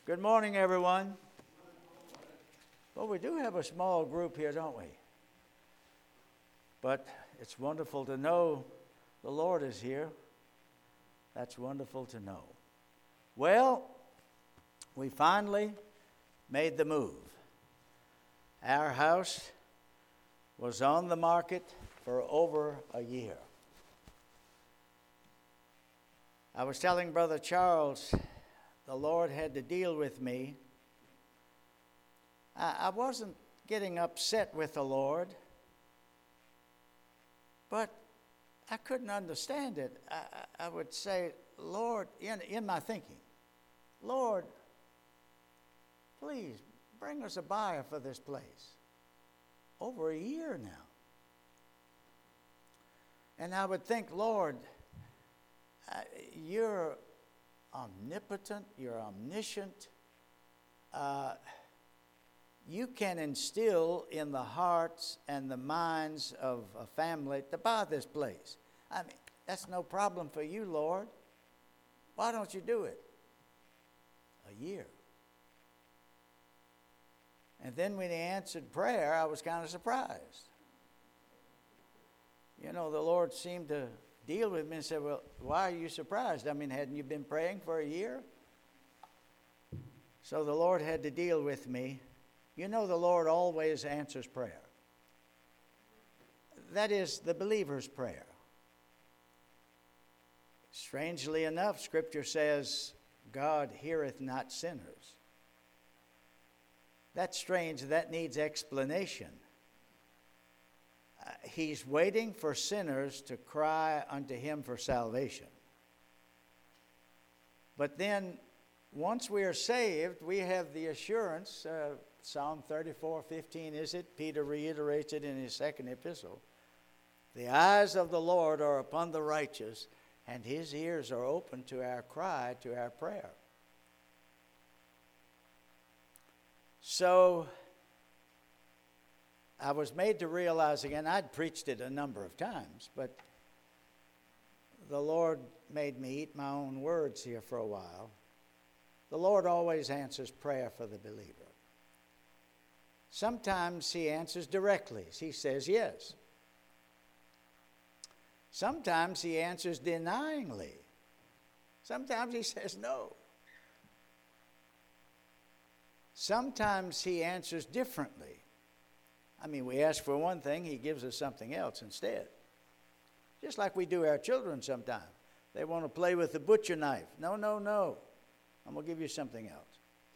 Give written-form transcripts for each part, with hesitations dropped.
Good morning, everyone. Well, we do have a small group here, don't we? But it's wonderful to know the Lord is here. That's wonderful to know. Well, we finally made the move. Our house was on the market for over a year. I was telling Brother Charles, the Lord had to deal with me. I wasn't getting upset with the Lord, but I couldn't understand it. I would say, Lord, in my thinking, Lord, please bring us a buyer for this place. Over a year now. And I would think, Lord, you're omnipotent, you're omniscient. You can instill in the hearts and the minds of a family to buy this place. I mean, that's no problem for you, Lord. Why don't you do it? A year. And then when he answered prayer, I was kind of surprised. You know, the Lord seemed to deal with me and said, well, why are you surprised? I mean, hadn't you been praying for a year? So the Lord had to deal with me. You know, the Lord always answers prayer. That is the believer's prayer. Strangely enough, Scripture says, God heareth not sinners. That's strange. That needs explanation. He's waiting for sinners to cry unto him for salvation. But then, once we are saved, we have the assurance, Psalm 34:15 is it? Peter reiterates it in his second epistle. The eyes of the Lord are upon the righteous, and his ears are open to our cry, to our prayer. So, I was made to realize again, I'd preached it a number of times, but the Lord made me eat my own words here for a while. The Lord always answers prayer for the believer. Sometimes he answers directly. He says yes. Sometimes he answers denyingly. Sometimes he says no. Sometimes he answers differently. I mean, we ask for one thing, he gives us something else instead. Just like we do our children sometimes. They want to play with the butcher knife. No. I'm going to give you something else.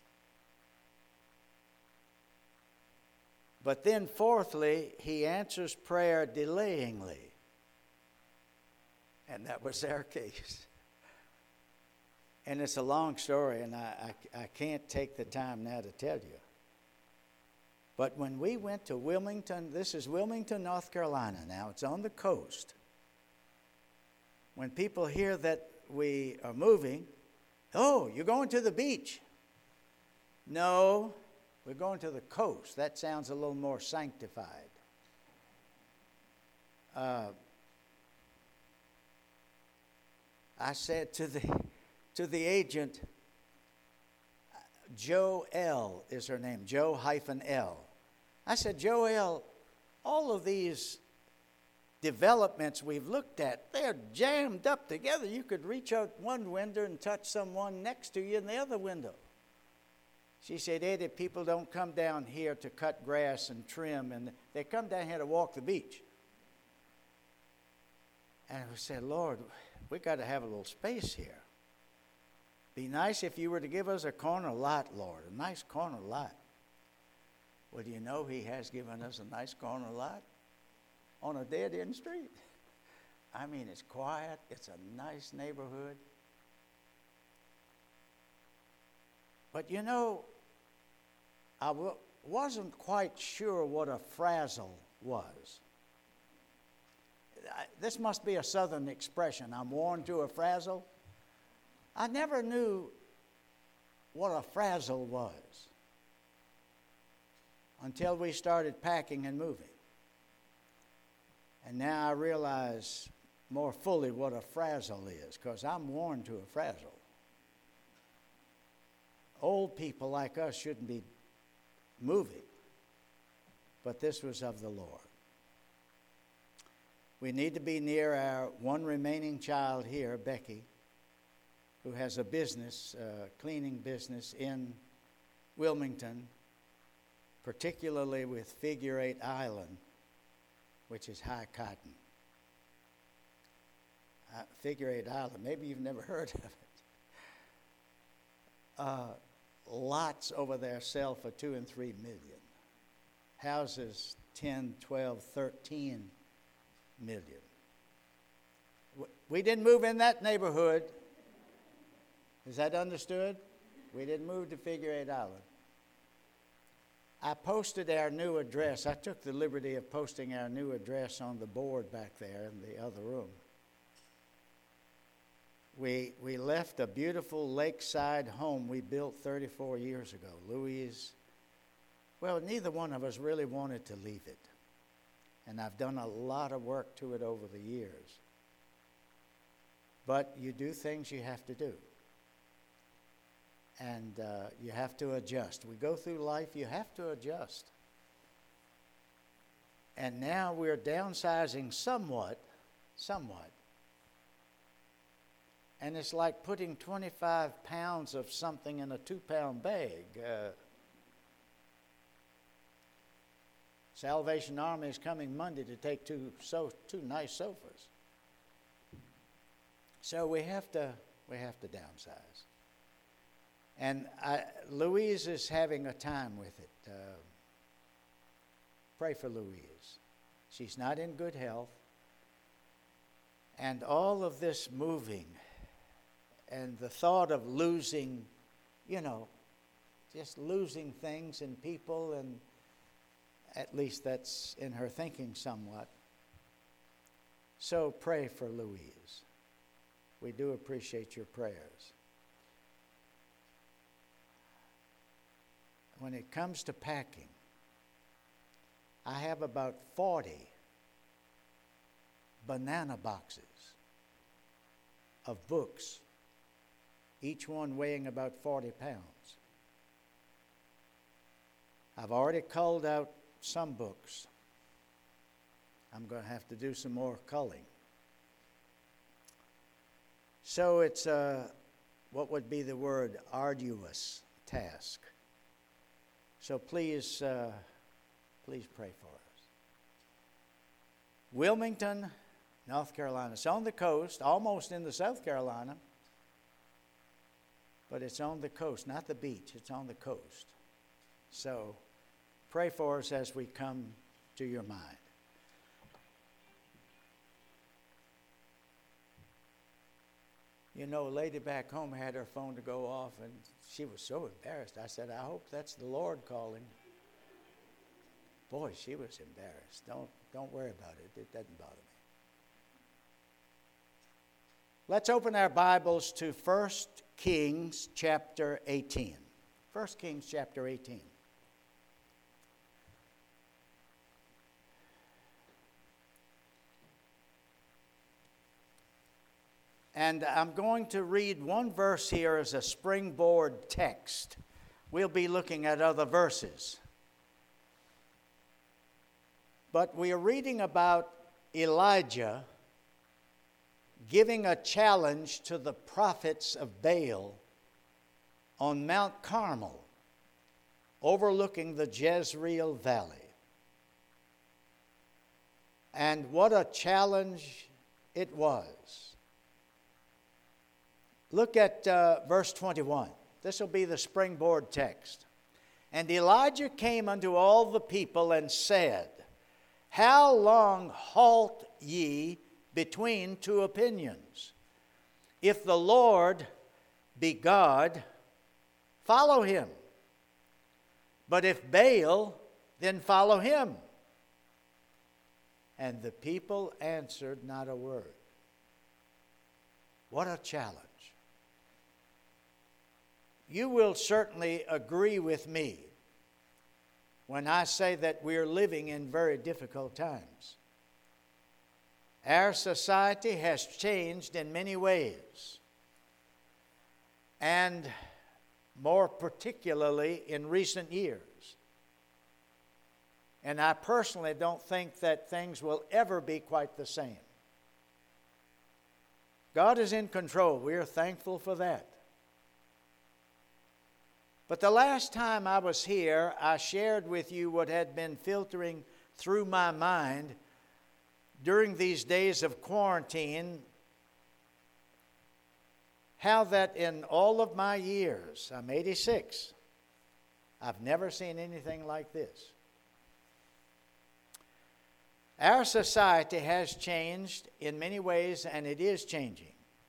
But then fourthly, he answers prayer delayingly. And that was our case. And it's a long story, and I can't take the time now to tell you. But when we went to Wilmington, this is Wilmington, North Carolina now, it's on the coast. When people hear that we are moving, oh, you're going to the beach. No, we're going to the coast. That sounds a little more sanctified. I said to the agent, Joe L. is her name, Joe-L. I said, Joe L., all of these developments we've looked at, they're jammed up together. You could reach out one window and touch someone next to you in the other window. She said, Eddie, people don't come down here to cut grass and trim, and they come down here to walk the beach. And we said, Lord, we got to have a little space here. Be nice if you were to give us a corner lot, Lord, a nice corner lot. Well, do you know he has given us a nice corner lot on a dead-end street? I mean, it's quiet. It's a nice neighborhood. But you know, I wasn't quite sure what a frazzle was. This must be a southern expression. I'm worn to a frazzle. I never knew what a frazzle was until we started packing and moving. And now I realize more fully what a frazzle is, because I'm worn to a frazzle. old people like us shouldn't be moving, but this was of the Lord. We need to be near our one remaining child here, Becky, who has a business, cleaning business in Wilmington, particularly with Figure 8 Island, which is high cotton. Figure 8 Island, maybe you've never heard of it. Lots over there sell for 2 and 3 million. Houses 10, 12, 13 million. We didn't move in that neighborhood. Is that understood? We didn't move to Figure 8 Island. I posted our new address. I took the liberty of posting our new address on the board back there in the other room. We left a beautiful lakeside home we built 34 years ago. Louise, well, neither one of us really wanted to leave it. And I've done a lot of work to it over the years. But you do things you have to do. And you have to adjust. We go through life, you have to adjust. And now we're downsizing somewhat. And it's like putting 25 pounds of something in a 2-pound bag. Salvation Army is coming Monday to take two nice sofas. So we have to downsize. And Louise is having a time with it. Pray for Louise. She's not in good health. And all of this moving and the thought of losing, just losing things and people, and at least that's in her thinking somewhat. So pray for Louise. We do appreciate your prayers. When it comes to packing, I have about 40 banana boxes of books, each one weighing about 40 pounds. I've already culled out some books. I'm going to have to do some more culling. So it's what would be the word, arduous task. So please pray for us. Wilmington, North Carolina. It's on the coast, almost in the South Carolina, but it's on the coast, not the beach. It's on the coast. So pray for us as we come to your mind. A lady back home had her phone to go off, and she was so embarrassed. I said, I hope that's the Lord calling. Boy, she was embarrassed. Don't worry about it. It doesn't bother me. Let's open our Bibles to 1 Kings chapter 18. 1 Kings chapter 18. And I'm going to read one verse here as a springboard text. We'll be looking at other verses. But we are reading about Elijah giving a challenge to the prophets of Baal on Mount Carmel, overlooking the Jezreel Valley. And what a challenge it was. Look at verse 21. This will be the springboard text. And Elijah came unto all the people and said, How long halt ye between two opinions? If the Lord be God, follow him. But if Baal, then follow him. And the people answered not a word. What a challenge. You will certainly agree with me when I say that we're living in very difficult times. Our society has changed in many ways. And more particularly in recent years. And I personally don't think that things will ever be quite the same. God is in control. We are thankful for that. But the last time I was here, I shared with you what had been filtering through my mind during these days of quarantine, how that in all of my years, I'm 86, I've never seen anything like this. Our society has changed in many ways, and it is changing.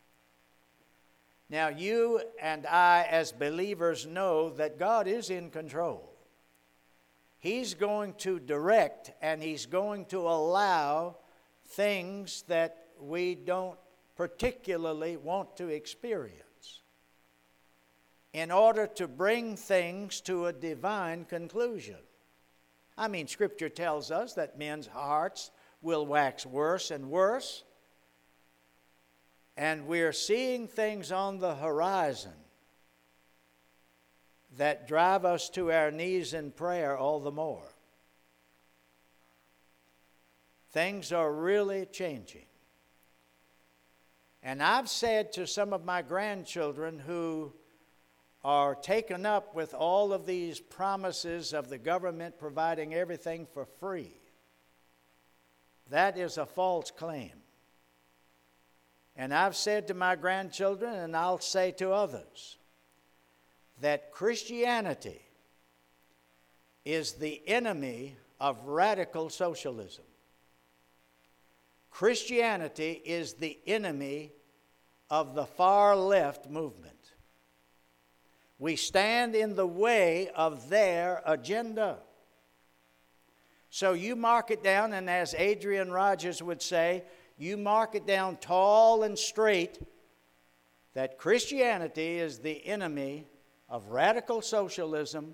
Now, you and I, as believers, know that God is in control. He's going to direct, and He's going to allow things that we don't particularly want to experience in order to bring things to a divine conclusion. I mean, Scripture tells us that men's hearts will wax worse and worse, and we're seeing things on the horizon that drive us to our knees in prayer all the more. Things are really changing. And I've said to some of my grandchildren who are taken up with all of these promises of the government providing everything for free, that is a false claim. And I've said to my grandchildren, and I'll say to others, that Christianity is the enemy of radical socialism. Christianity is the enemy of the far left movement. We stand in the way of their agenda. So you mark it down, and as Adrian Rogers would say, you mark it down tall and straight that Christianity is the enemy of radical socialism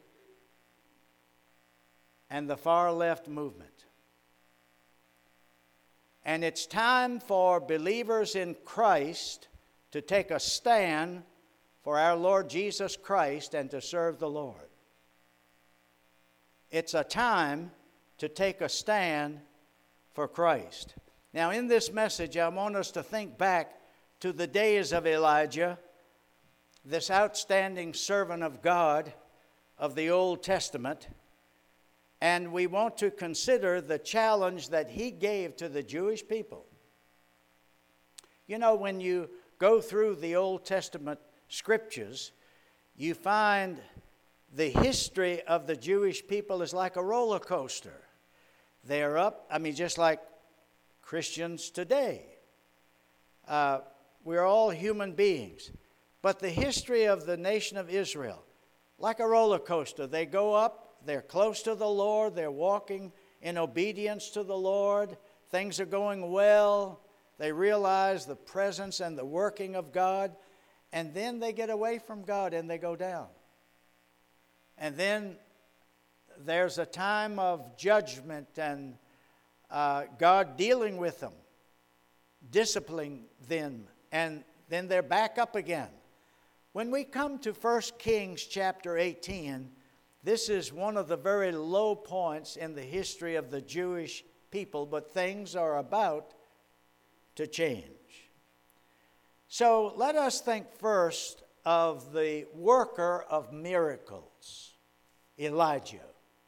and the far left movement. And it's time for believers in Christ to take a stand for our Lord Jesus Christ and to serve the Lord. It's a time to take a stand for Christ. Now, in this message, I want us to think back to the days of Elijah, this outstanding servant of God of the Old Testament, and we want to consider the challenge that he gave to the Jewish people. You know, when you go through the Old Testament scriptures, you find the history of the Jewish people is like a roller coaster. They're up, just like Christians today. We're all human beings. But the history of the nation of Israel, like a roller coaster, they go up, they're close to the Lord, they're walking in obedience to the Lord, things are going well, they realize the presence and the working of God, and then they get away from God and they go down. And then there's a time of judgment and God dealing with them, disciplining them, and then they're back up again. When we come to 1 Kings chapter 18, this is one of the very low points in the history of the Jewish people, but things are about to change. So let us think first of the worker of miracles, Elijah.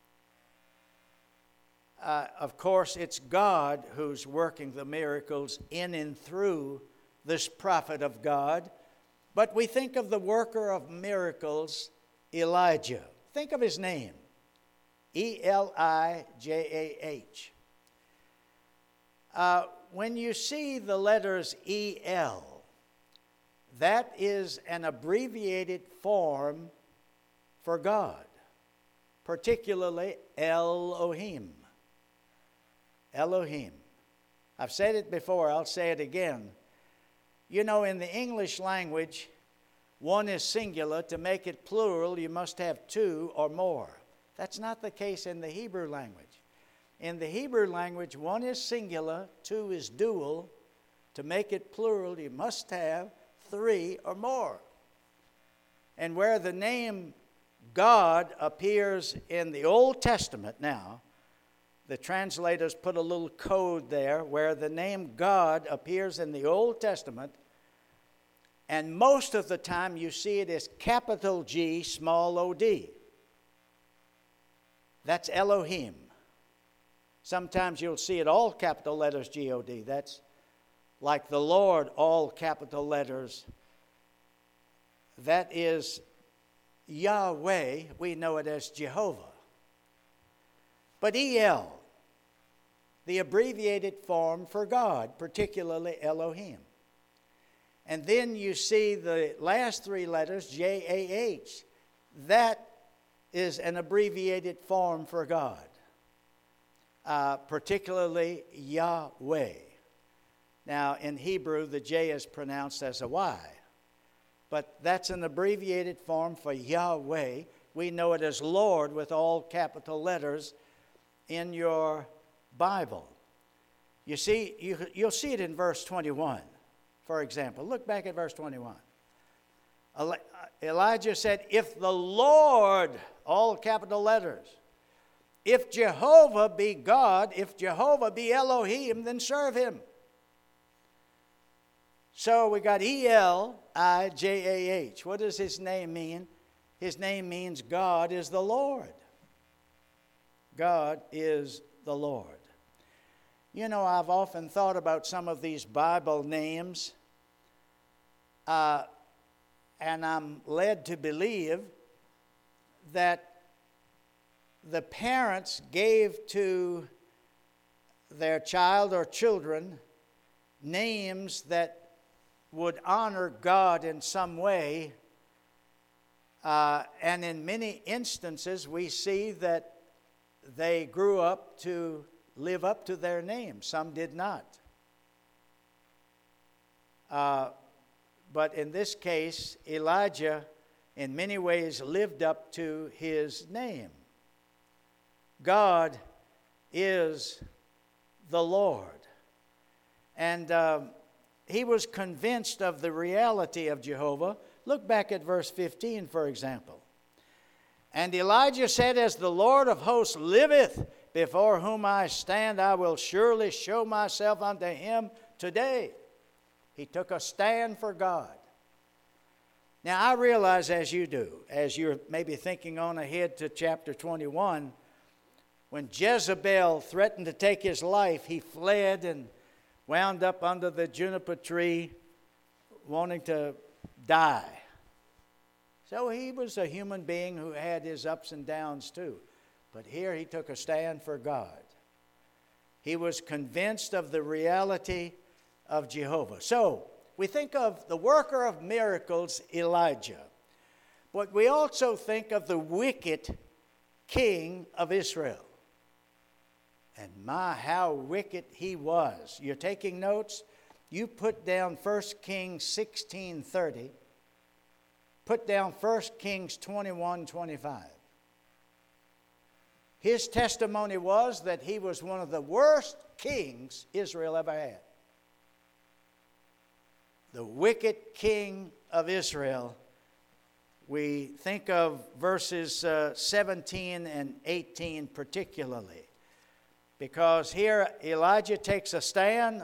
Of course, it's God who's working the miracles in and through this prophet of God. But we think of the worker of miracles, Elijah. Think of his name, Elijah. When you see the letters EL, that is an abbreviated form for God, particularly Elohim. Elohim. I've said it before, I'll say it again. You know, in the English language, one is singular. To make it plural, you must have two or more. That's not the case in the Hebrew language. In the Hebrew language, one is singular, two is dual. To make it plural, you must have three or more. And where the name God appears in the Old Testament now, the translators put a little code there where the name God appears in the Old Testament, and most of the time you see it as capital G, small o-d. That's Elohim. Sometimes you'll see it all capital letters G-O-D. That's like the Lord, all capital letters. That is Yahweh. We know it as Jehovah. But El, the abbreviated form for God, particularly Elohim. And then you see the last three letters, J-A-H. That is an abbreviated form for God, particularly Yahweh. Now, in Hebrew, the J is pronounced as a Y. But that's an abbreviated form for Yahweh. We know it as Lord with all capital letters in your Bible. You see, you'll see it in verse 21, for example. Look back at verse 21. Elijah said, if the Lord, all capital letters, if Jehovah be God, if Jehovah be Elohim, then serve him. So we got E-L-I-J-A-H. What does his name mean? His name means God is the Lord. God is the Lord. You know, I've often thought about some of these Bible names, and I'm led to believe that the parents gave to their child or children names that would honor God in some way. And in many instances, we see that they grew up to live up to their name. Some did not. But in this case, Elijah, in many ways, lived up to his name. God is the Lord. And he was convinced of the reality of Jehovah. Look back at verse 15, for example. And Elijah said, as the Lord of hosts liveth, before whom I stand, I will surely show myself unto him today. He took a stand for God. Now, I realize, as you do, as you're maybe thinking on ahead to chapter 21, when Jezebel threatened to take his life, he fled and wound up under the juniper tree wanting to die. So he was a human being who had his ups and downs too. But here he took a stand for God. He was convinced of the reality of Jehovah. So we think of the worker of miracles, Elijah. But we also think of the wicked king of Israel. And my, how wicked he was. You're taking notes? You put down 1 Kings 16:30. Put down 1 Kings 21:25. His testimony was that he was one of the worst kings Israel ever had. The wicked king of Israel. We think of verses 17 and 18 particularly. Because here Elijah takes a stand.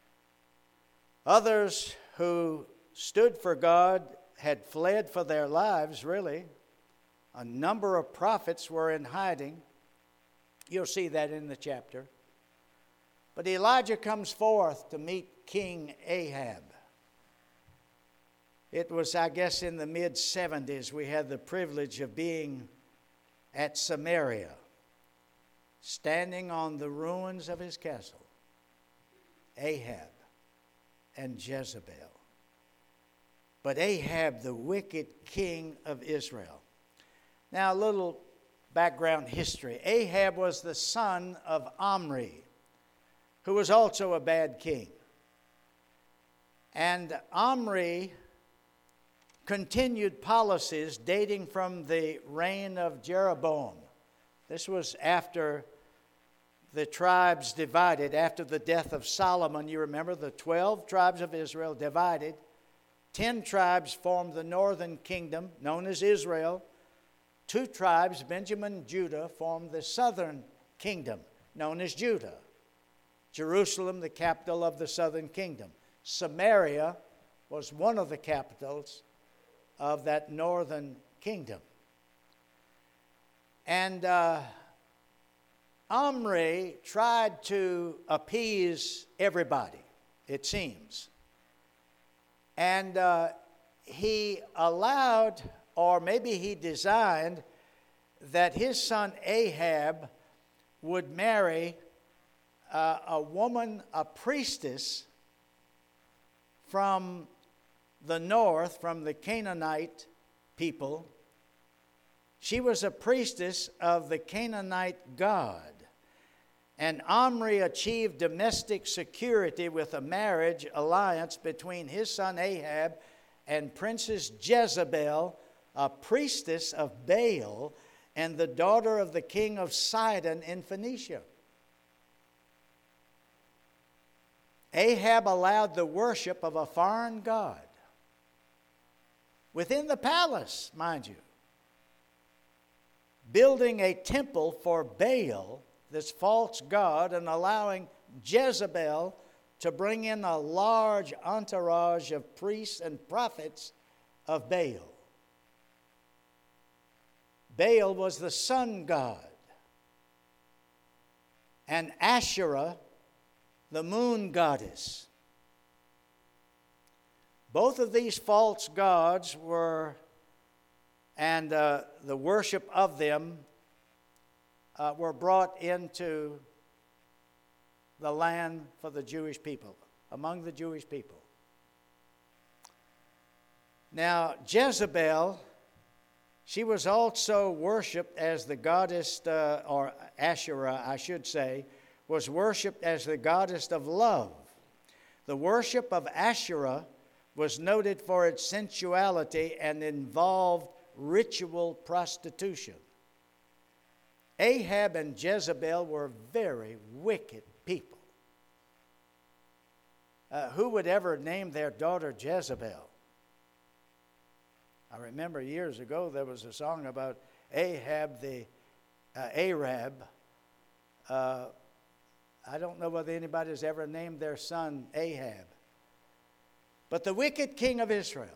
Others who stood for God had fled for their lives, really. A number of prophets were in hiding. You'll see that in the chapter. But Elijah comes forth to meet King Ahab. It was, I guess, in the mid-70s we had the privilege of being at Samaria, standing on the ruins of his castle, Ahab and Jezebel. But Ahab, the wicked king of Israel. Now, a little background history. Ahab was the son of Omri, who was also a bad king. And Omri continued policies dating from the reign of Jeroboam. This was after the tribes divided, after the death of Solomon. You remember the 12 tribes of Israel divided. 10 tribes formed the northern kingdom, known as Israel. 2 tribes, Benjamin and Judah, formed the southern kingdom, known as Judah. Jerusalem, the capital of the southern kingdom. Samaria was one of the capitals of that northern kingdom. And Omri tried to appease everybody, it seems. And he allowed, or maybe he designed, that his son Ahab would marry a woman, a priestess from the north, from the Canaanite people. She was a priestess of the Canaanite god. And Omri achieved domestic security with a marriage alliance between his son Ahab and Princess Jezebel, a priestess of Baal, and the daughter of the king of Sidon in Phoenicia. Ahab allowed the worship of a foreign god within the palace, mind you, building a temple for Baal, this false god, and allowing Jezebel to bring in a large entourage of priests and prophets of Baal. Baal was the sun god, and Asherah, the moon goddess. Both of these false gods were, and the worship of them were brought into the land for the Jewish people, among the Jewish people. Now, Jezebel, she was also worshipped as the goddess, or Asherah, I should say, was worshipped as the goddess of love. The worship of Asherah was noted for its sensuality and involved ritual prostitution. Ahab and Jezebel were very wicked people. Who would ever name their daughter Jezebel? I remember years ago there was a song about Ahab the Arab. I don't know whether anybody's ever named their son Ahab. But the wicked king of Israel,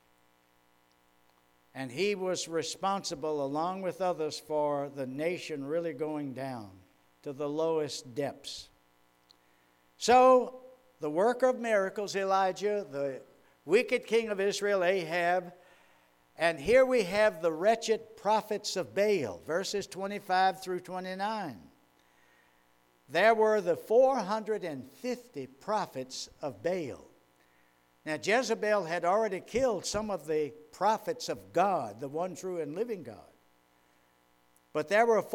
and he was responsible, along with others, for the nation really going down to the lowest depths. So, the worker of miracles, Elijah, the wicked king of Israel, Ahab, and here we have the wretched prophets of Baal, verses 25 through 29. There were the 450 prophets of Baal. Now, Jezebel had already killed some of the prophets of God, the one true and living God. But there were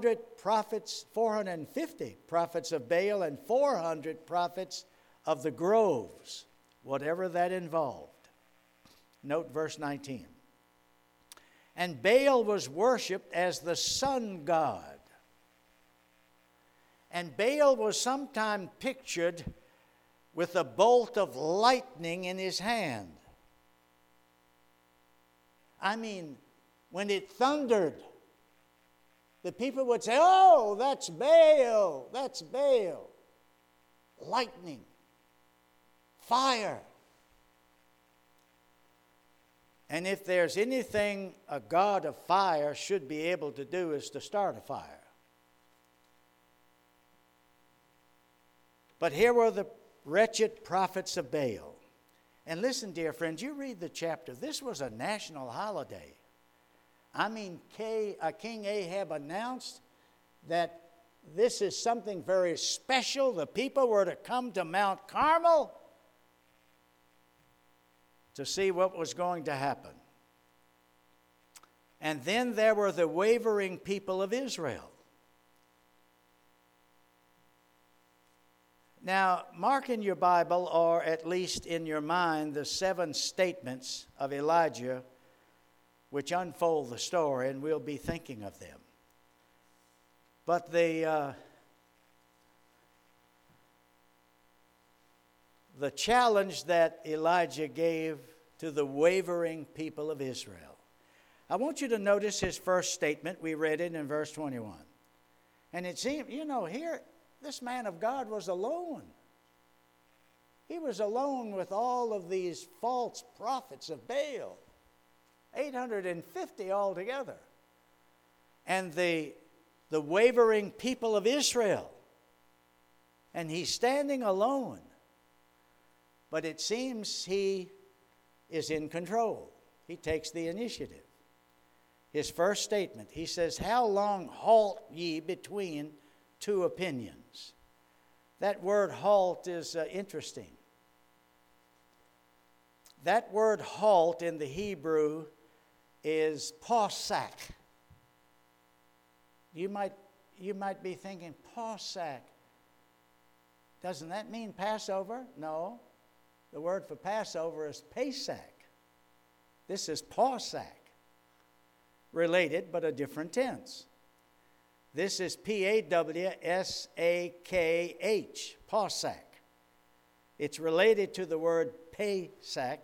450 prophets of Baal and 400 prophets of the groves, whatever that involved. Note verse 19. And Baal was worshipped as the sun god. And Baal was sometimes pictured with a bolt of lightning in his hand. I mean, when it thundered, the people would say, "Oh, that's Baal, that's Baal." Lightning, fire. And if there's anything a god of fire should be able to do, is to start a fire. But here were the wretched prophets of Baal. And listen, dear friends, you read the chapter. This was a national holiday. I mean, King Ahab announced that this is something very special. The people were to come to Mount Carmel to see what was going to happen. And then there were the wavering people of Israel. Now, mark in your Bible, or at least in your mind, the 7 statements of Elijah which unfold the story, and we'll be thinking of them. But the challenge that Elijah gave to the wavering people of Israel. I want you to notice his first statement. We read it in verse 21. And it seemed, here, this man of God was alone. He was alone with all of these false prophets of Baal, 850 altogether. And the wavering people of Israel. And he's standing alone. But it seems he is in control. He takes the initiative. His first statement, he says, "How long halt ye between two opinions?" That word halt is interesting. That word halt in the Hebrew is pasak. You might be thinking, pasak, doesn't that mean Passover? No. The word for Passover is Pesach. This is pasak. Related, but a different tense. This is P-A-W-S-A-K-H, pasak. It's related to the word Pesach,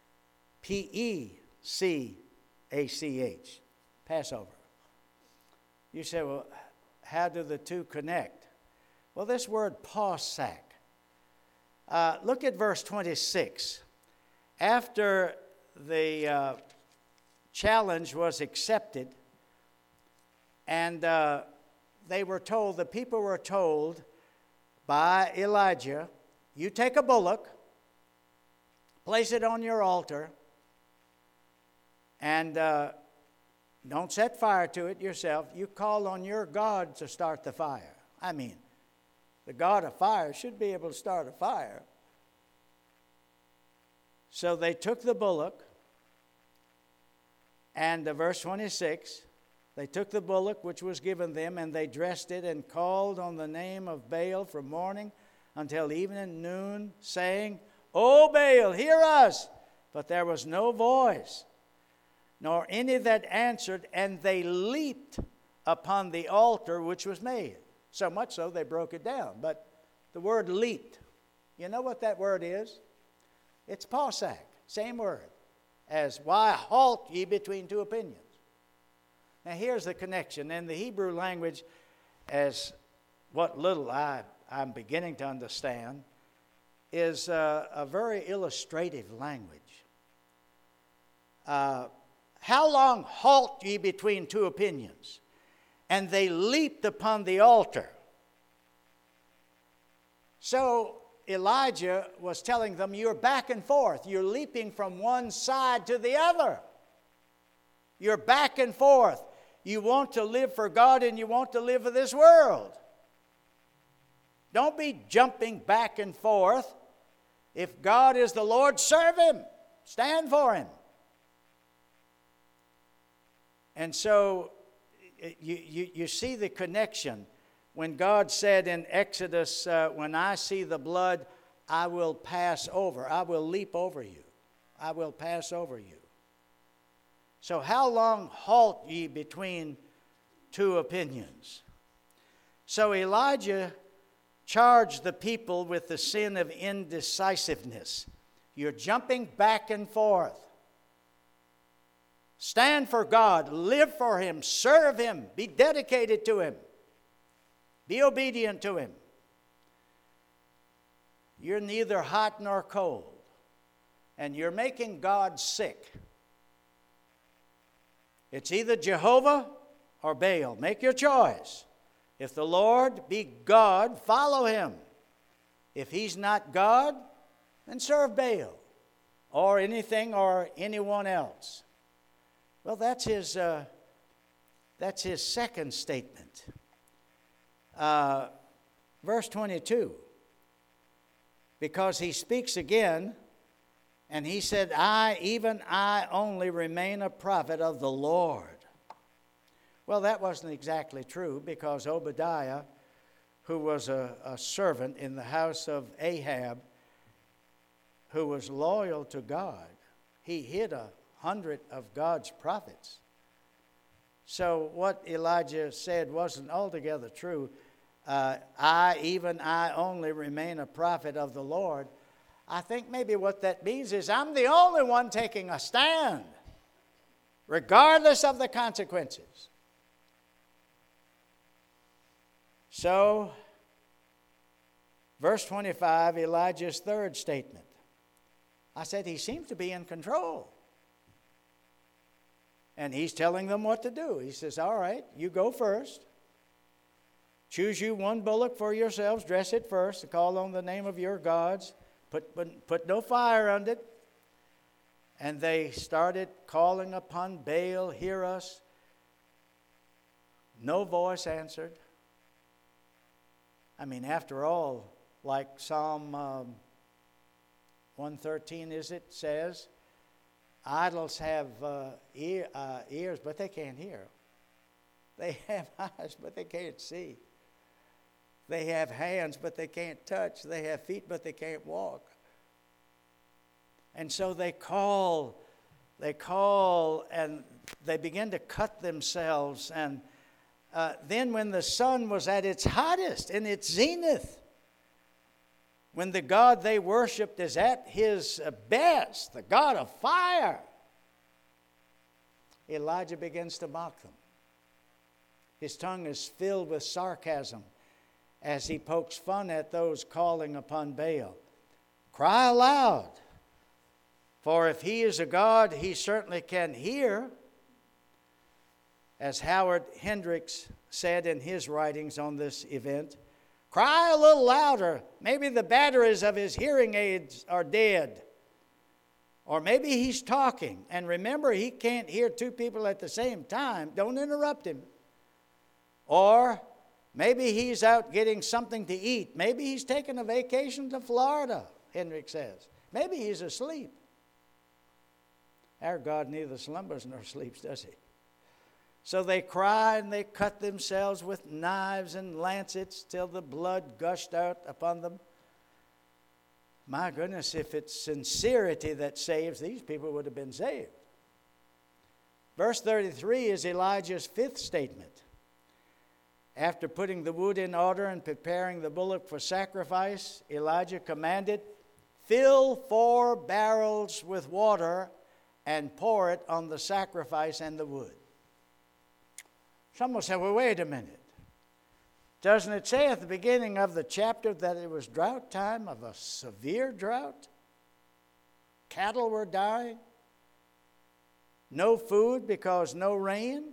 P-E-C-A-C-H, Passover. You say, well, how do the two connect? Well, this word pasak. Look at verse 26. After the challenge was accepted, and the people were told by Elijah, you take a bullock, place it on your altar, and don't set fire to it yourself. You call on your God to start the fire. I mean, the God of fire should be able to start a fire. So they took the bullock, and verse 26, they took the bullock which was given them, and they dressed it and called on the name of Baal from morning until evening, noon, saying, O Baal, hear us. But there was no voice, nor any that answered, and they leaped upon the altar which was made. So much so they broke it down. But the word leaped, you know what that word is? It's pasak, same word as why halt ye between two opinions. Now here's the connection. In the Hebrew language, as what little I'm beginning to understand, is a very illustrative language. How long halt ye between two opinions? And they leaped upon the altar. So Elijah was telling them, you're back and forth. You're leaping from one side to the other. You're back and forth. You want to live for God and you want to live for this world. Don't be jumping back and forth. If God is the Lord, serve Him. Stand for Him. And so you see the connection. When God said in Exodus, when I see the blood, I will pass over. I will leap over you. I will pass over you. So how long halt ye between two opinions? So Elijah charged the people with the sin of indecisiveness. You're jumping back and forth. Stand for God, live for Him, serve Him, be dedicated to Him, be obedient to Him. You're neither hot nor cold, and you're making God sick. It's either Jehovah or Baal. Make your choice. If the Lord be God, follow Him. If He's not God, then serve Baal or anything or anyone else. Well, that's his second statement. Verse 22. Because he speaks again, and he said, even I only remain a prophet of the Lord. Well, that wasn't exactly true, because Obadiah, who was a servant in the house of Ahab, who was loyal to God, he hid 100 of God's prophets. So what Elijah said wasn't altogether true. I only remain a prophet of the Lord. I think maybe what that means is I'm the only one taking a stand, regardless of the consequences. So, verse 25, Elijah's third statement. I said he seems to be in control. And he's telling them what to do. He says, all right, you go first. Choose you one bullock for yourselves, dress it first, call on the name of your gods. Put no fire on it. And they started calling upon Baal, hear us. No voice answered. I mean, after all, like Psalm 113, says, idols have ears, but they can't hear. They have eyes, but they can't see. They have hands, but they can't touch. They have feet, but they can't walk. And so they call, and they begin to cut themselves. And then when the sun was at its hottest, in its zenith, when the God they worshipped is at his best, the God of fire, Elijah begins to mock them. His tongue is filled with sarcasm as he pokes fun at those calling upon Baal. Cry aloud, for if he is a God, he certainly can hear. As Howard Hendricks said in his writings on this event, cry a little louder. Maybe the batteries of his hearing aids are dead. Or maybe he's talking. And remember, he can't hear two people at the same time. Don't interrupt him. Or maybe he's out getting something to eat. Maybe he's taking a vacation to Florida, Hendricks says. Maybe he's asleep. Our God neither slumbers nor sleeps, does he? So they cried and they cut themselves with knives and lancets till the blood gushed out upon them. My goodness, if it's sincerity that saves, these people would have been saved. Verse 33 is Elijah's fifth statement. After putting the wood in order and preparing the bullock for sacrifice, Elijah commanded, fill 4 barrels with water and pour it on the sacrifice and the wood. Some will say, well, wait a minute. Doesn't it say at the beginning of the chapter that it was drought time, of a severe drought? Cattle were dying. No food because no rain.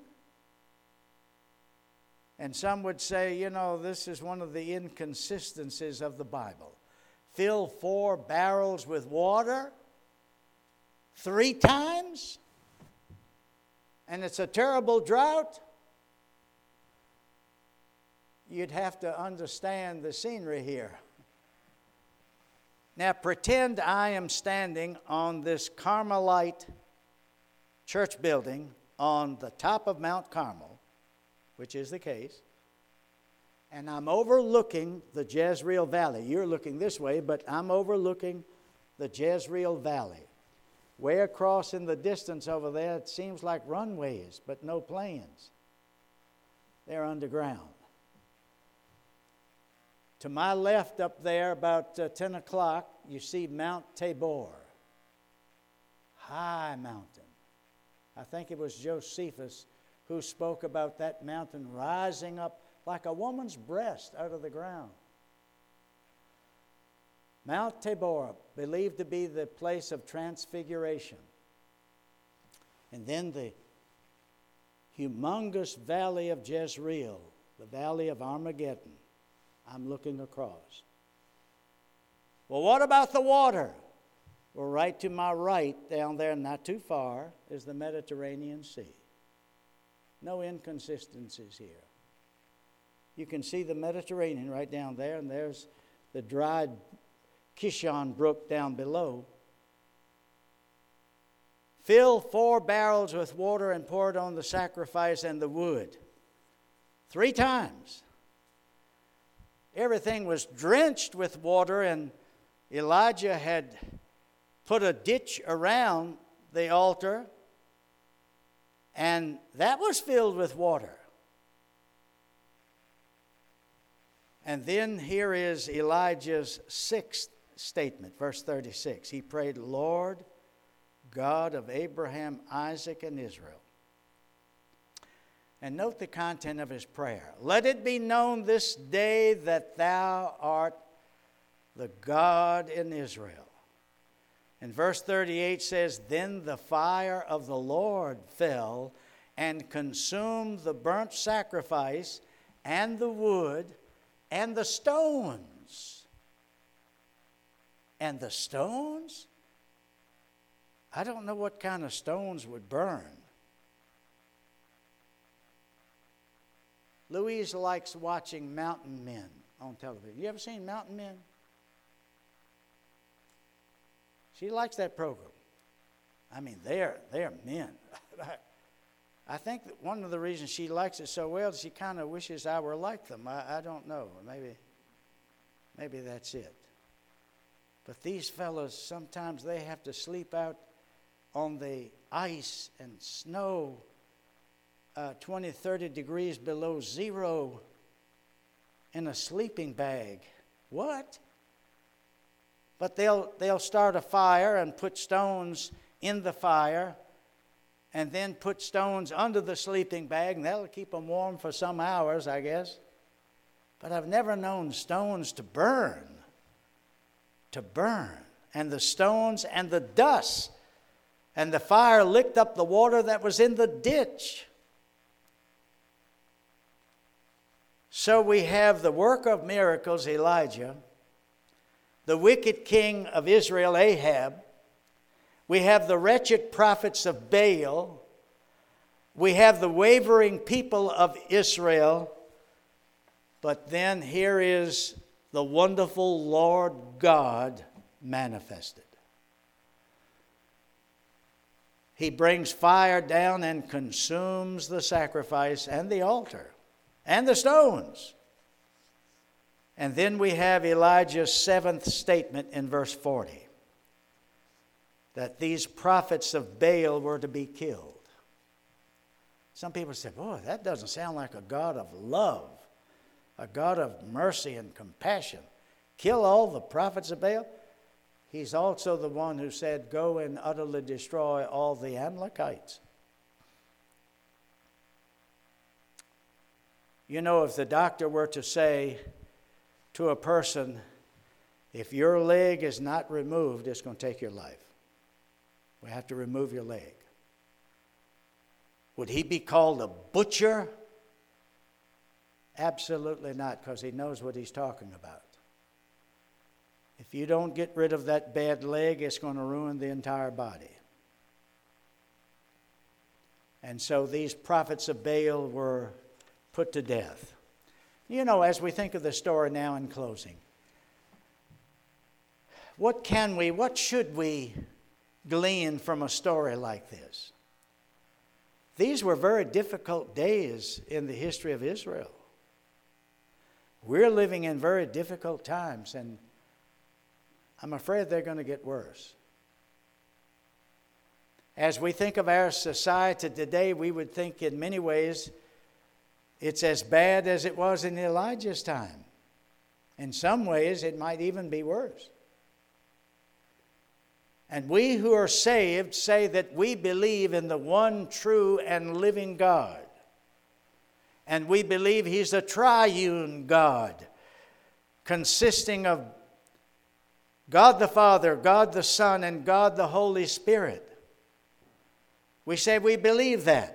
And some would say, this is one of the inconsistencies of the Bible. Fill 4 barrels with water 3 times? And it's a terrible drought? You'd have to understand the scenery here. Now pretend I am standing on this Carmelite church building on the top of Mount Carmel, which is the case, and I'm overlooking the Jezreel Valley. You're looking this way, but I'm overlooking the Jezreel Valley. Way across in the distance over there, it seems like runways, but no planes. They're underground. To my left up there, about 10 o'clock, you see Mount Tabor. High mountain. I think it was Josephus who spoke about that mountain rising up like a woman's breast out of the ground. Mount Tabor, believed to be the place of transfiguration. And then the humongous valley of Jezreel, the valley of Armageddon. I'm looking across. Well, what about the water? Well, right to my right, down there, not too far, is the Mediterranean Sea. No inconsistencies here. You can see the Mediterranean right down there, and there's the dried Kishon Brook down below. Fill 4 barrels with water and pour it on the sacrifice and the wood. 3 times. Everything was drenched with water, and Elijah had put a ditch around the altar, and that was filled with water. And then here is Elijah's 6th statement, verse 36. He prayed, Lord, God of Abraham, Isaac, and Israel. And note the content of his prayer. Let it be known this day that thou art the God in Israel. And verse 38 says, Then the fire of the Lord fell and consumed the burnt sacrifice and the wood and the stones. And the stones? I don't know what kind of stones would burn. Louise likes watching mountain men on television. You ever seen Mountain Men? She likes that program. I mean, they're men. I think that one of the reasons she likes it so well is she kind of wishes I were like them. I don't know. Maybe that's it. But these fellows, sometimes they have to sleep out on the ice and snow 20, 30 degrees below zero in a sleeping bag. What? But they'll start a fire and put stones in the fire and then put stones under the sleeping bag, and that'll keep them warm for some hours, I guess. But I've never known stones to burn. And the stones and the dust. And the fire licked up the water that was in the ditch. So we have the worker of miracles, Elijah, the wicked king of Israel, Ahab. We have the wretched prophets of Baal. We have the wavering people of Israel. But then here is the wonderful Lord God manifested. He brings fire down and consumes the sacrifice and the altar and the stones. And then we have Elijah's seventh statement in verse 40, that these prophets of Baal were to be killed. Some people say, boy, that doesn't sound like a God of love, a God of mercy and compassion. Kill all the prophets of Baal? He's also the one who said, go and utterly destroy all the Amalekites. You know, if the doctor were to say to a person, if your leg is not removed, it's going to take your life. We have to remove your leg. Would he be called a butcher? Absolutely not, because he knows what he's talking about. If you don't get rid of that bad leg, it's going to ruin the entire body. And so these prophets of Baal were put to death. You know, as we think of the story now in closing, what should we glean from a story like this? These were very difficult days in the history of Israel. We're living in very difficult times, and I'm afraid they're going to get worse. As we think of our society today, we would think in many ways it's as bad as it was in Elijah's time. In some ways, it might even be worse. And we who are saved say that we believe in the one true and living God. And we believe He's a triune God, consisting of God the Father, God the Son, and God the Holy Spirit. We say we believe that.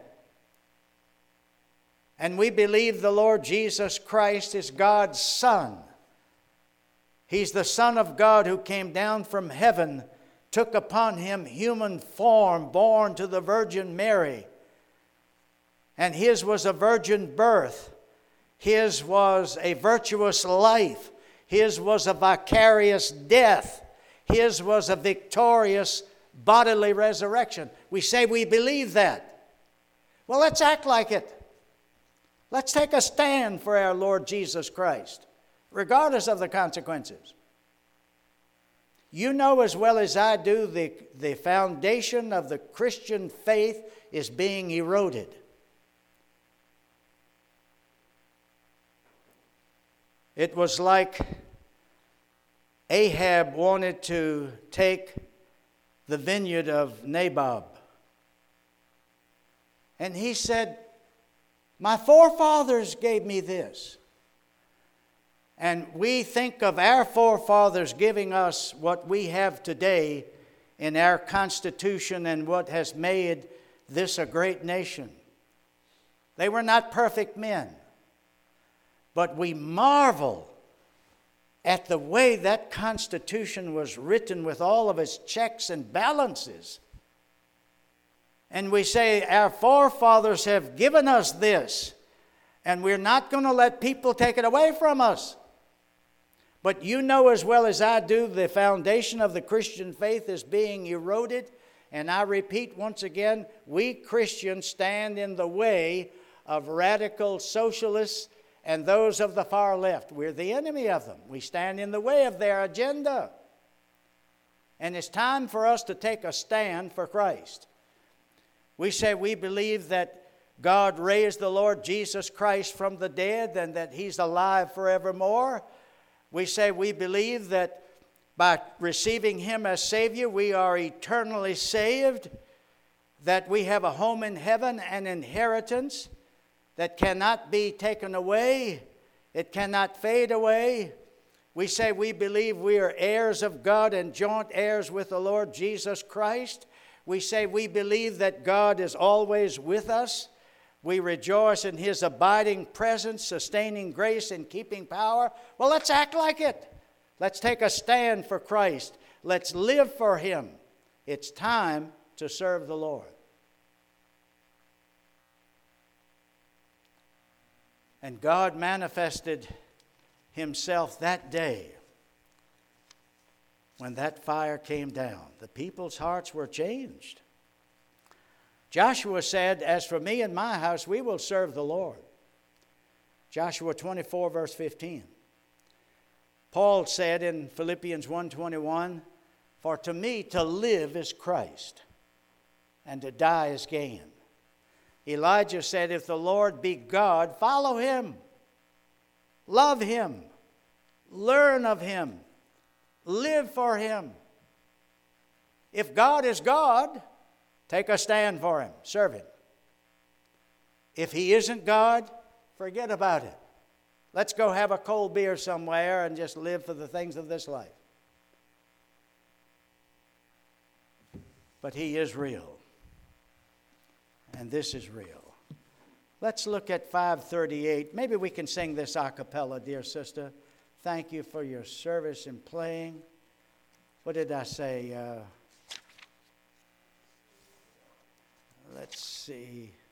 And we believe the Lord Jesus Christ is God's Son. He's the Son of God who came down from heaven, took upon Him human form, born to the Virgin Mary. And His was a virgin birth. His was a virtuous life. His was a vicarious death. His was a victorious bodily resurrection. We say we believe that. Well, let's act like it. Let's take a stand for our Lord Jesus Christ, regardless of the consequences. You know as well as I do, the foundation of the Christian faith is being eroded. It was like Ahab wanted to take the vineyard of Naboth. And he said, my forefathers gave me this. And we think of our forefathers giving us what we have today in our Constitution and what has made this a great nation. They were not perfect men, but we marvel at the way that Constitution was written with all of its checks and balances. And we say, our forefathers have given us this, and we're not going to let people take it away from us. But you know as well as I do, the foundation of the Christian faith is being eroded. And I repeat once again, we Christians stand in the way of radical socialists and those of the far left. We're the enemy of them. We stand in the way of their agenda. And it's time for us to take a stand for Christ. We say we believe that God raised the Lord Jesus Christ from the dead and that He's alive forevermore. We say we believe that by receiving Him as Savior, we are eternally saved, that we have a home in heaven, an inheritance that cannot be taken away, it cannot fade away. We say we believe we are heirs of God and joint heirs with the Lord Jesus Christ. We say we believe that God is always with us. We rejoice in His abiding presence, sustaining grace, and keeping power. Well, let's act like it. Let's take a stand for Christ. Let's live for Him. It's time to serve the Lord. And God manifested Himself that day when that fire came down. The people's hearts were changed. Joshua said, as for me and my house, we will serve the Lord. Joshua 24, verse 15. Paul said in Philippians 1:21, for to me to live is Christ, and to die is gain. Elijah said, if the Lord be God, follow Him, love Him, learn of Him, live for Him. If God is God, take a stand for Him. Serve Him. If He isn't God, forget about it. Let's go have a cold beer somewhere and just live for the things of this life. But He is real. And this is real. Let's look at 538. Maybe we can sing this a cappella, dear sister. Thank you for your service in playing. What did I say? Let's see.